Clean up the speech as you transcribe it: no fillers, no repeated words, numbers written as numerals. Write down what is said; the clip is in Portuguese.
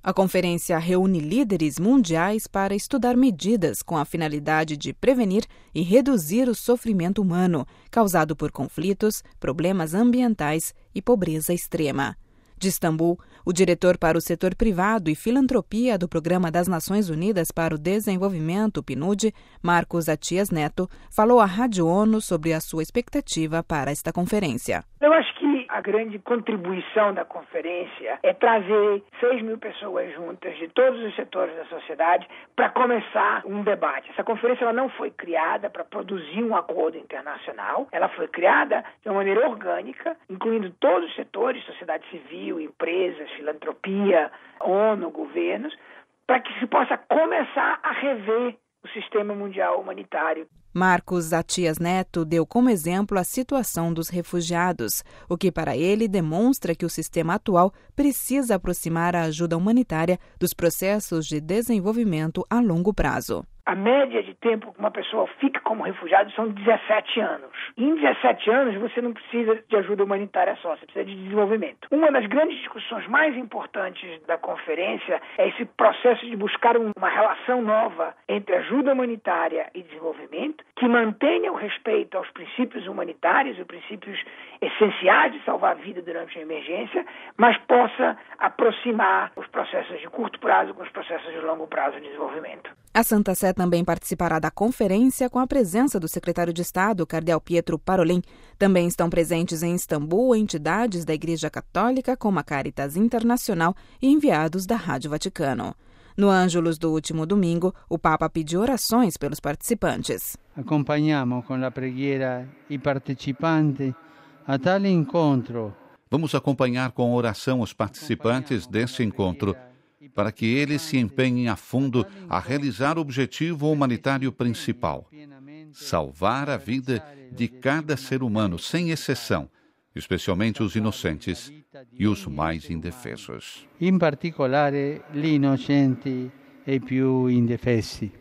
A conferência reúne líderes mundiais para estudar medidas com a finalidade de prevenir e reduzir o sofrimento humano causado por conflitos, problemas ambientais e pobreza extrema. De Istambul, o diretor para o setor privado e filantropia do Programa das Nações Unidas para o Desenvolvimento, PNUD, Marcos Atias Neto, falou à Rádio ONU sobre a sua expectativa para esta conferência. Eu acho que a grande contribuição da conferência é trazer 6 mil pessoas juntas de todos os setores da sociedade para começar um debate. Essa conferência ela não foi criada para produzir um acordo internacional, ela foi criada de uma maneira orgânica, incluindo todos os setores, sociedade civil, empresas, filantropia, ONU, governos, para que se possa começar a rever o sistema mundial humanitário. Marcos Atias Neto deu como exemplo a situação dos refugiados, o que para ele demonstra que o sistema atual precisa aproximar a ajuda humanitária dos processos de desenvolvimento a longo prazo. A média de tempo que uma pessoa fica como refugiado são 17 anos. E em 17 anos você não precisa de ajuda humanitária só, você precisa de desenvolvimento. Uma das grandes discussões mais importantes da conferência é esse processo de buscar uma relação nova entre ajuda humanitária e desenvolvimento, que mantenha o respeito aos princípios humanitários e princípios essenciais de salvar a vida durante uma emergência, mas possa aproximar os processos de curto prazo com os processos de longo prazo de desenvolvimento. A Santa Sé também participará da conferência com a presença do secretário de Estado, Cardeal Pietro Parolin. Também estão presentes em Istambul entidades da Igreja Católica, como a Caritas Internacional e enviados da Rádio Vaticano. No Ângelus do último domingo, o Papa pediu orações pelos participantes. Acompanhamos com a preghiera i partecipanti a tale encontro. Vamos acompanhar com oração os participantes deste encontro, para que eles se empenhem a fundo a realizar o objetivo humanitário principal: salvar a vida de cada ser humano, sem exceção, especialmente os inocentes e os mais indefesos. In particolare gli innocenti e più indefesi.